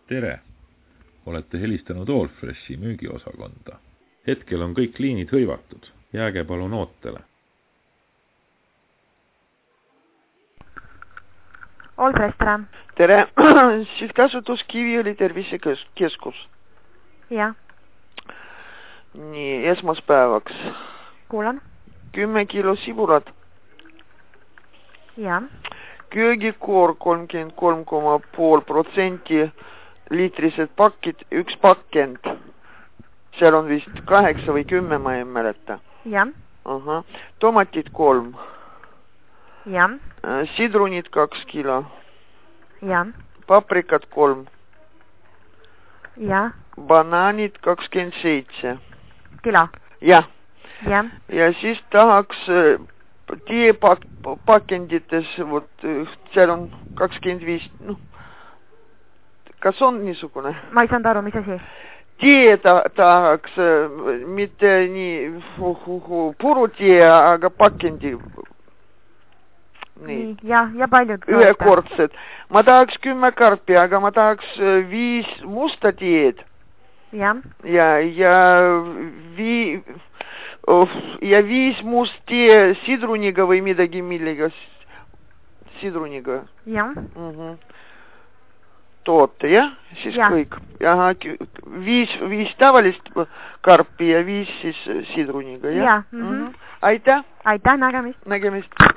Tere! Olete helistanud Allfreshi müügiosakonda. Hetkel on kõik liinid hõivatud. Jääge palun ootele. Allfresh, tere! Tere! Sihtasutus Kiviõli tervisekeskus. Jah. Nii, esmaspäevaks. Kuulan. 10 kilo sibulat. Jah. Köögikoor 33,5%, liitrised pakid, 1 pakend. Seal on vist 8 või 10, ma ei mäleta. Jah. Aha. Tomatid 3. Jah. Sidrunid 2 kilo. Jah. Paprikad 3. Jah. Banaanid 27. Kilo. Jah. Jah. Ja siis tahaks teepakendites, seal on 25, kas on niisugune? Ma ei saanud aru, mis asi? Tee tahaks, mitte nii purutee, aga pakendi. Nii, ja paljud. Ühekordsed. Ma tahaks 10 karpi, aga ma tahaks 5 musta teed. Jah. Ja 5 must tee sidruniga või midagi millega. Sidruniga. Jah. Toote, jah? Siis ja. Kõik. Aha, 5 tavalist karpi ja 5 siis sidruniga, jah? Ja. Aitäh! Aitäh, nägemist! Nägemist!